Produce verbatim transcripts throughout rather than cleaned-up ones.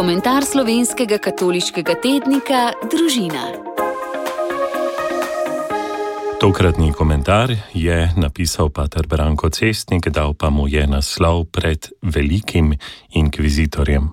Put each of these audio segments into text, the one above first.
Komentar slovenskega katoliškega tednika Družina. Tokratni komentar je napisal pater Branko Cestnik, dal pa mu je naslov Pred velikim inkvizitorjem.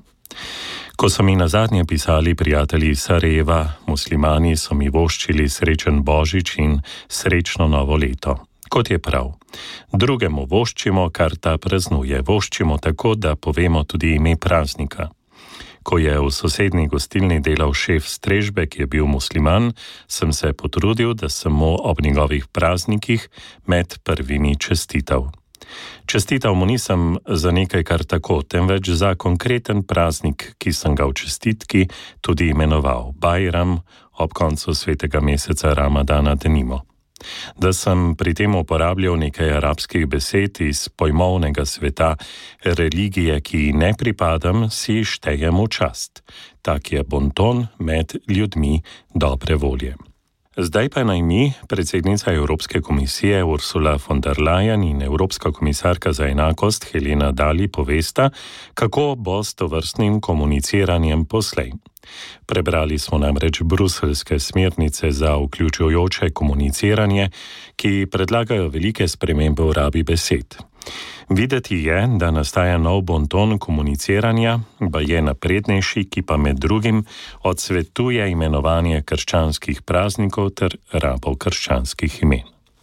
Ko so mi nazadnje pisali prijatelji iz Sarajeva, muslimani so mi voščili srečen Božič in srečno novo leto. Kot je prav. Drugemu voščimo, kar ta praznuje. Voščimo tako, da povemo tudi ime praznika. Ko je v sosednji gostilni delal šef strežbe, ki je bil musliman, sem se potrudil, da sem mu ob njegovih praznikih med prvimi čestital. Čestital mu nisem za nekaj kar tako, temveč za konkreten praznik, ki sem ga v čestitki tudi imenoval Bajram, ob koncu svetega meseca Ramadana denimo. Da sem pri tem uporabljal nekaj arabskih besed iz pojmovnega sveta religije, ki ne pripadam, si štejem v čast. Tak je bonton med ljudmi dobre volje. Zdaj pa naj mi, predsednica Evropske komisije Ursula von der Leyen in Evropska komisarka za enakost Helena Dalli povesta, kako bo s tovrstnim komuniciranjem poslej. Prebrali smo namreč bruseljske smernice za vključujoče komuniciranje, ki predlagajo velike spremembe v rabi besed. Videti je, da nastaja nov bonton komuniciranja, ba je naprednejši, ki pa med drugim odsvetuje imenovanje krščanskih praznikov ter rabo krščanskih imen.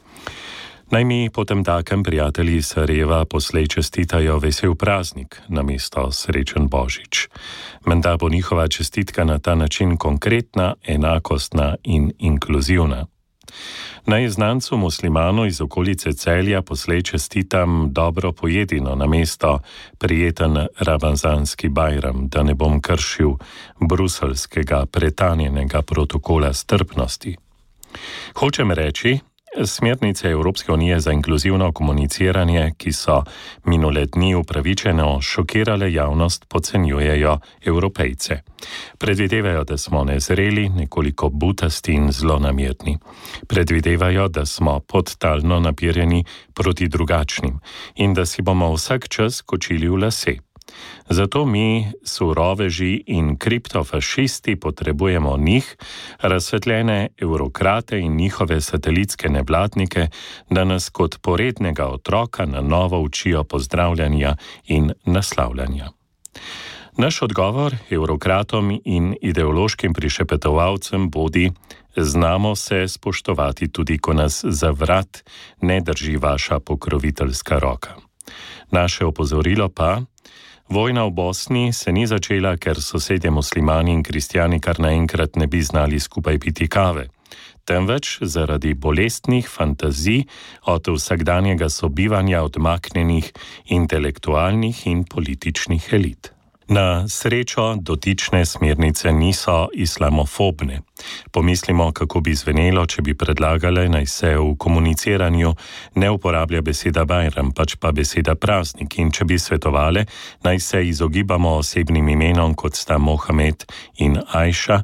Naj mi potem takem prijatelji iz Sarajeva poslej čestitajo vesel praznik namesto srečen Božič. Menda bo njihova čestitka na ta način konkretna, enakostna in inkluzivna. Naj znancu muslimanu iz okolice Celja poslej čestitam dobro pojedino namesto prijeten ramazanski bajram, da ne bom kršil bruseljskega pretanjenega protokola strpnosti. Hočem reči, smernice Evropske unije za inkluzivno komuniciranje, ki so minule dni upravičeno šokirale javnost, podcenjujejo Evropejce. Predvidevajo, da smo nezreli, nekoliko butasti in zlonamerni. Predvidevajo, da smo podtalno napirjeni proti drugačnim in da si bomo vsak čas kočili v lase. Zato mi, suroveži in kriptofašisti, potrebujemo njih, razsvetljene evrokrate in njihove satelitske nevladnike, da nas kot porednega otroka na novo učijo pozdravljanja in naslavljanja. Naš odgovor evrokratom in ideološkim prišepetovalcem bodi: znamo se spoštovati tudi, ko nas za vrat ne drži vaša pokroviteljska roka. Naše opozorilo pa: vojna v Bosni se ni začela, ker sosedje muslimani in kristjani kar naenkrat ne bi znali skupaj piti kave, temveč zaradi bolestnih fantazij od vsakdanjega sobivanja odmaknjenih intelektualnih in političnih elit. Na srečo dotične smernice niso islamofobne. Pomislimo, kako bi zvenelo, če bi predlagale, naj se v komuniciranju ne uporablja beseda bajram, pač pa beseda praznik, in če bi svetovale, naj se izogibamo osebnim imenom, kot sta Mohamed in Ajša,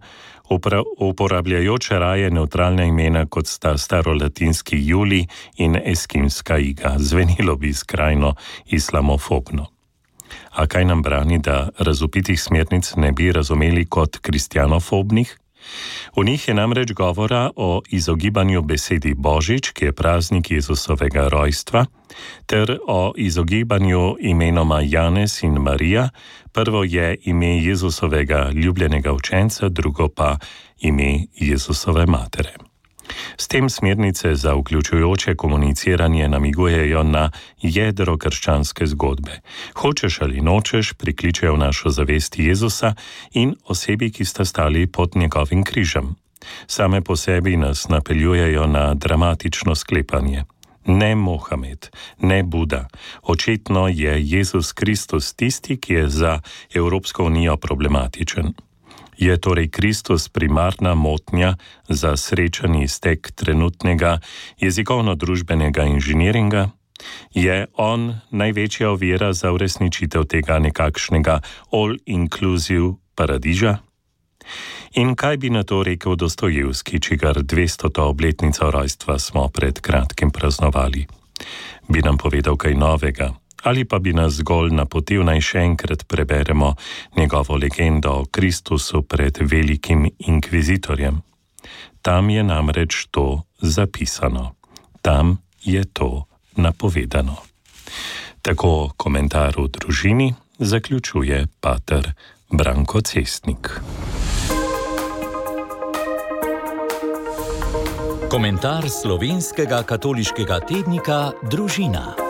uporabljajoče raje nevtralna imena, kot sta starolatinski Julij in eskimska Iga. Zvenilo bi skrajno islamofobno. A kaj nam brani, da razvpitih smernic ne bi razumeli kot kristjanofobnih? V njih je namreč govora o izogibanju besedi Božič, ki je praznik Jezusovega rojstva, ter o izogibanju imenoma Janez in Marija. Prvo je ime Jezusovega ljubljenega učenca, drugo pa ime Jezusove matere. S tem smernice za vključujoče komuniciranje namigujejo na jedro krščanske zgodbe. Hočeš ali nočeš, prikličejo našo zavest Jezusa in osebi, ki sta stali pod njegovim križem. Same po sebi nas napeljujejo na dramatično sklepanje. Ne Mohamed, ne Buda. Očitno je Jezus Kristus tisti, ki je za Evropsko unijo problematičen. Je torej Kristus primarna motnja za srečen iztek trenutnega jezikovno-družbenega inženiringa? Je on največja ovira za uresničitev tega nekakšnega all-inclusive paradiža? In kaj bi na to rekel Dostojevski, čigar dvestoto obletnico rojstva smo pred kratkim praznovali? Bi nam povedal kaj novega ali pa bi nas zgolj napotil, naj še enkrat preberemo njegovo legendo o Kristusu pred velikim inkvizitorjem. Tam je namreč to zapisano. Tam je to napovedano. Tako komentar v družini zaključuje pater Branko Cestnik. Komentar slovenskega katoliškega tednika Družina.